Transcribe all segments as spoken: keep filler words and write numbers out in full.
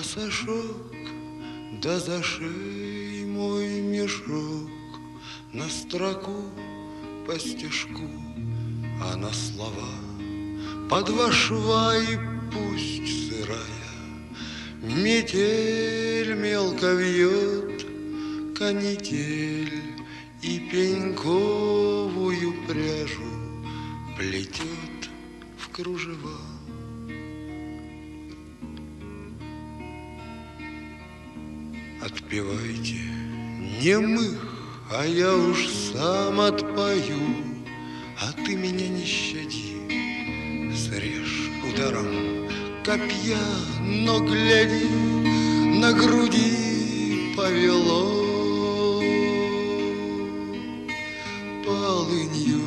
пасашок, да за шеей мой мешок, на строку по стежку, а на слова по два шва, и пусть сырая метель мелко вьет, канитель и пеньковую пряжу плетет в кружева. Отпевайте немых, а я уж сам отпою, а ты меня не щади, срежь ударом копья, но гляди, на груди повело полынью.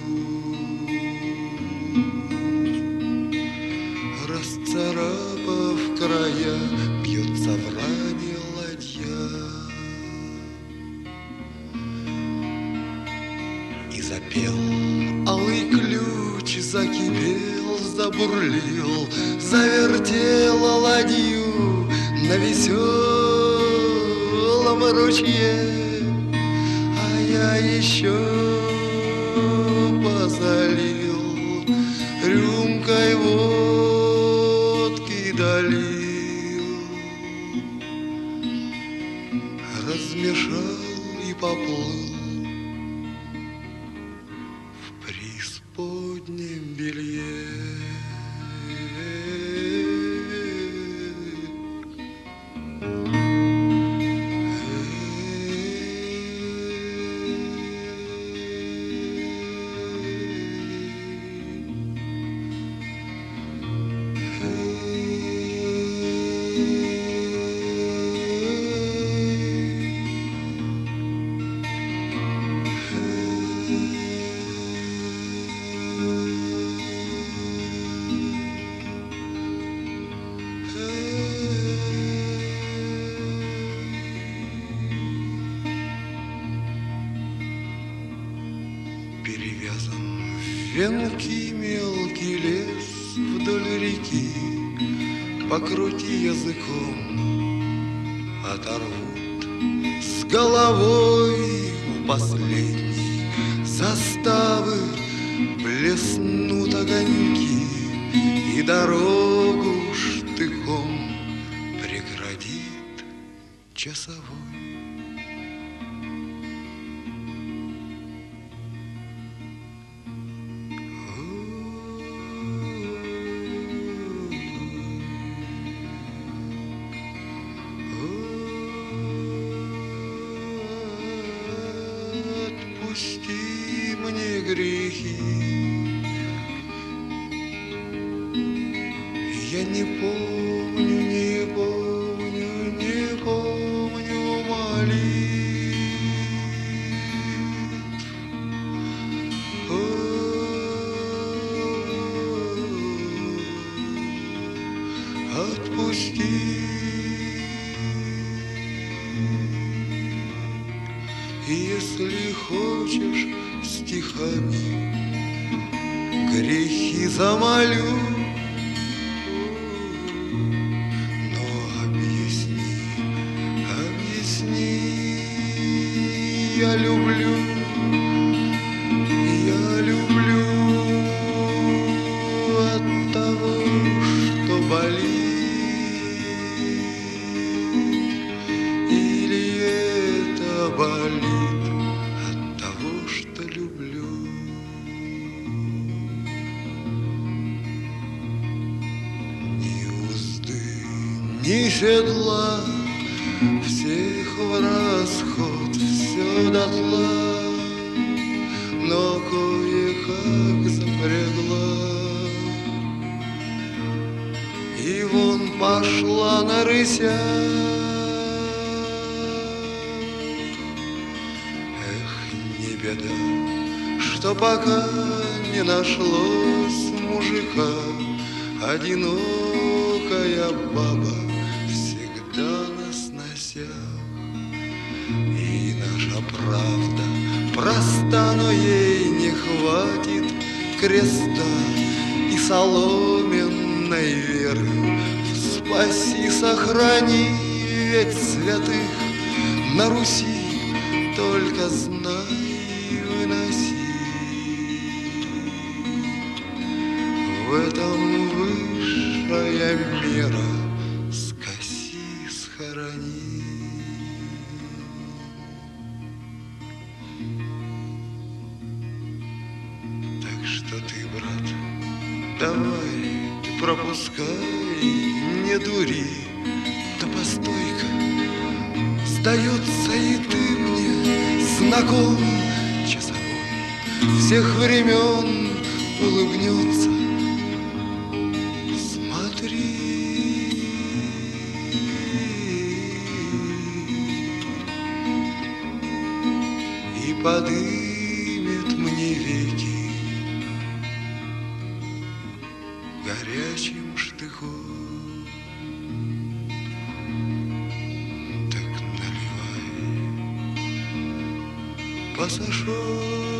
Расцарапав края, бьется в ране ладья. И запел алый ключ, закипел, забурлил, завертела ладью на веселом ручье, а я еще позалил рюмкой водки долил, размешал и поплыл в преисподнем белье. Перевязан в венки мелкий лес вдоль реки, покрути языком, оторвут с головой у последней заставы, блеснут огоньки, и дорогу штыком преградит часовой. Отпусти мне грехи, я не помню, не помню, не помню молитв. О, отпусти. И если хочешь стихами грехи замолю, но объясни, объясни, я люблю, я люблю от того, что болит. Болит от того, что люблю. Ни узды, ни седла, всех в расход, все дотла, но кое-как запрягла. И вон пошла на рысях. Беда, что пока не нашлось мужика, одинокая баба всегда на сносях. И наша правда проста, но ей не хватит креста и соломенной веры в спаси, сохрани, ведь святых на Руси только знай выноси. В этом высшая мера, скоси, схорони. Так что ты, брат, давай, ты пропускай, не дури, да постой-ка, сдается и ты мне знаком часовой всех времен улыбнется. Смотри, и подымет мне веки горячим штыком. Так наливай, пассажир.